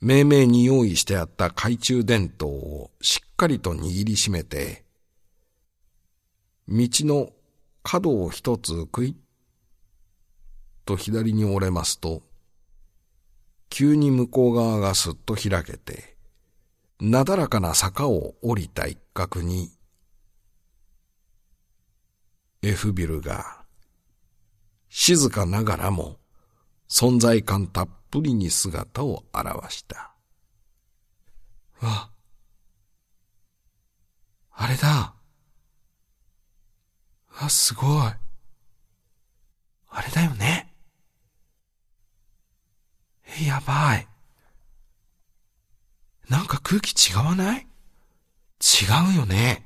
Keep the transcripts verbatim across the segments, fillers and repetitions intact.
めいめいに用意してあった懐中電灯をしっかりと握りしめて、道の角を一つクイッと左に折れますと、急に向こう側がすっと開けて、なだらかな坂を降りた一角に、F ビルが静かながらも存在感たっぷりに姿を現した。わ、あれだ。わ、すごい。あれだよね。え、やばい。なんか空気違わない？違うよね。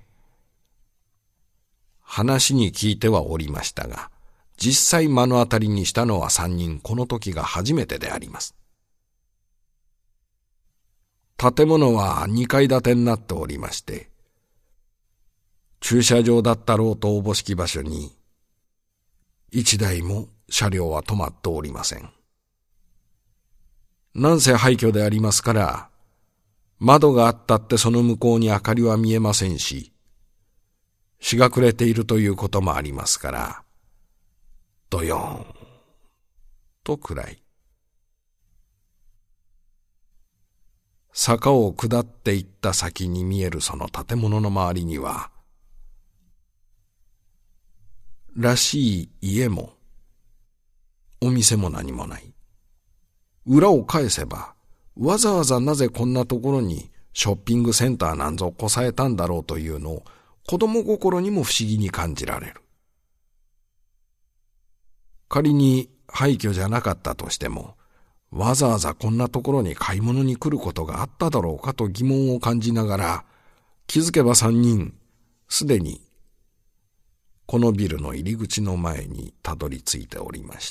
話に聞いてはおりましたが、実際目の当たりにしたのは三人この時が初めてであります。建物は二階建てになっておりまして、駐車場だったろうとおぼしき場所に、一台も車両は止まっておりません。なんせ廃墟でありますから、窓があったってその向こうに明かりは見えませんし、日が暮れているということもありますから、ドヨーンと暗い。坂を下っていった先に見えるその建物の周りには、らしい家も、お店も何もない。裏を返せば、わざわざなぜこんなところにショッピングセンターなんぞこさえたんだろうというのを子供心にも不思議に感じられる。仮に廃墟じゃなかったとしても、わざわざこんなところに買い物に来ることがあっただろうかと疑問を感じながら、気づけば三人、すでにこのビルの入り口の前にたどり着いておりました。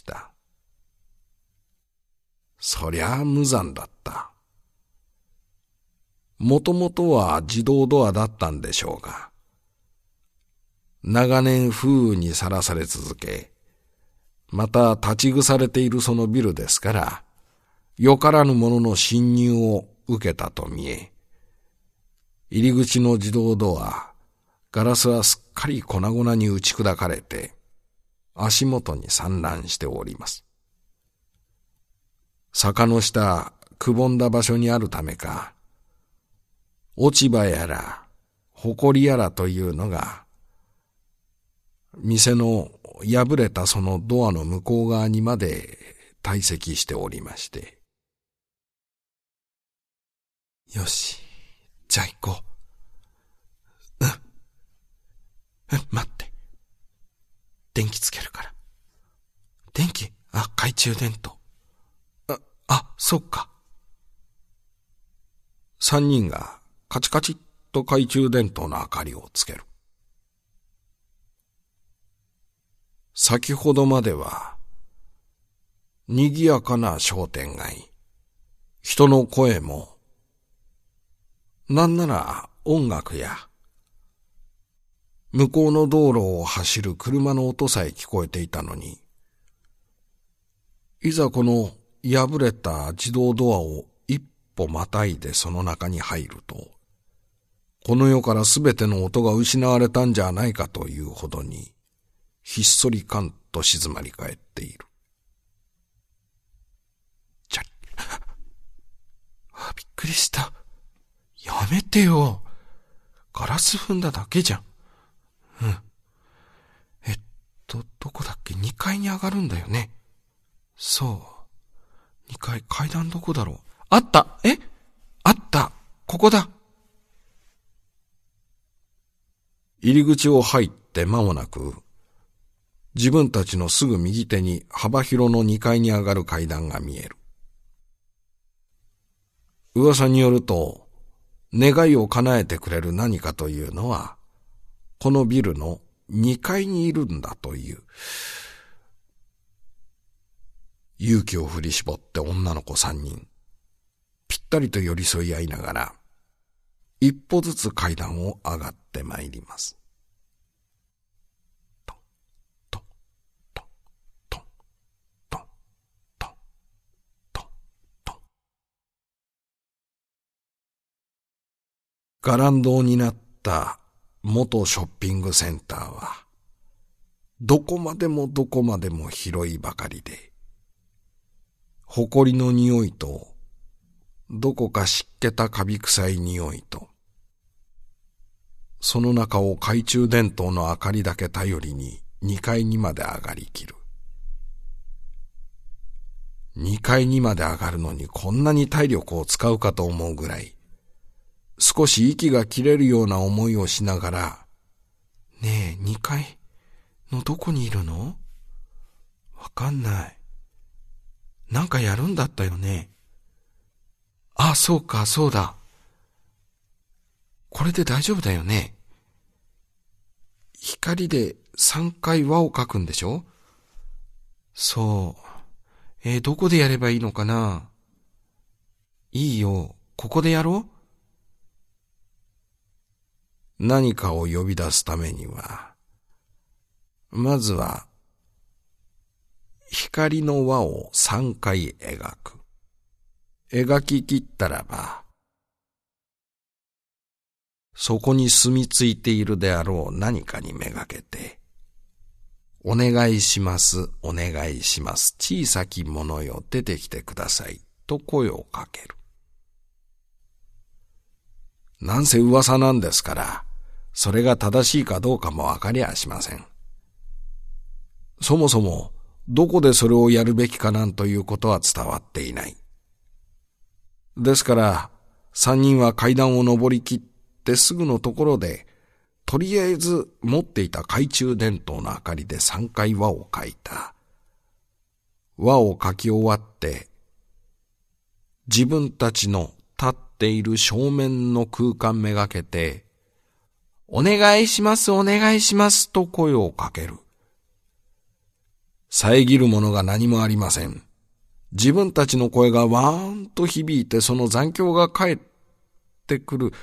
そりゃあ無残だった。もともとは自動ドアだったんでしょうが、長年風雨にさらされ続け、また立ち腐れているそのビルですから、よからぬ者の侵入を受けたと見え、入り口の自動ドア、ガラスはすっかり粉々に打ち砕かれて、足元に散乱しております。坂の下、くぼんだ場所にあるためか、落ち葉やら、埃やらというのが、店の破れたそのドアの向こう側にまで堆積しておりまして。よし、じゃあ行こう。うん。え、待って。電気つけるから。電気？あ、懐中電灯。あ、あ、そっか。三人がカチカチっと懐中電灯の明かりをつける。先ほどまでは、賑やかな商店街、人の声も、なんなら音楽や、向こうの道路を走る車の音さえ聞こえていたのに、いざこの破れた自動ドアを一歩またいでその中に入ると、この世からすべての音が失われたんじゃないかというほどに、ひっそりかんと静まり返っている。ちゃっ。あ、びっくりした。やめてよ。ガラス踏んだだけじゃん。うん。えっと、どこだっけ？にかいに上がるんだよね。そう。にかい、階段どこだろう？あった！え？あった！ここだ！入り口を入って間もなく、自分たちのすぐ右手に幅広のにかいに上がる階段が見える。噂によると、願いを叶えてくれる何かというのは、このビルのにかいにいるんだという。勇気を振り絞って女の子三人、ぴったりと寄り添い合いながら、一歩ずつ階段を上がってまいります。 伽藍堂になった元ショッピングセンターは、どこまでもどこまでも広いばかりで、埃の匂いと、どこか湿気たカビ臭い匂いと、その中を懐中電灯の明かりだけ頼りに二階にまで上がりきる。二階にまで上がるのにこんなに体力を使うかと思うぐらい、少し息が切れるような思いをしながら、ねえ、二階のどこにいるの？わかんない。なんかやるんだったよね。あ、そうか、そうだ。これで大丈夫だよね。光で三回輪を描くんでしょ？そう。えー、どこでやればいいのかな？いいよ、ここでやろう？何かを呼び出すためには、まずは、光の輪を三回描く。描き切ったらば、そこに住み着いているであろう何かにめがけて、お願いします、お願いします、小さきものよ出てきてください、と声をかける。なんせ噂なんですから、それが正しいかどうかもわかりゃしません。そもそも、どこでそれをやるべきかなんということは伝わっていない。ですから、三人は階段を登り切ってすぐのところで、とりあえず持っていた懐中電灯の明かりで三回輪を描いた。輪を描き終わって、自分たちの立っている正面の空間めがけて、お願いします、お願いしますと声をかける。遮るものが何もありません。自分たちの声がわーんと響いてその残響が返ってくる。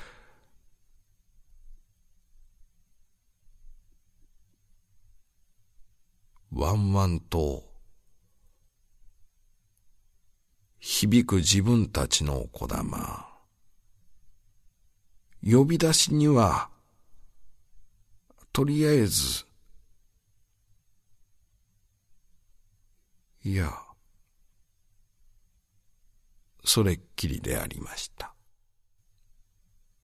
ワンワンと響く自分たちのこだま。呼び出しには、とりあえず、いや、それっきりでありました。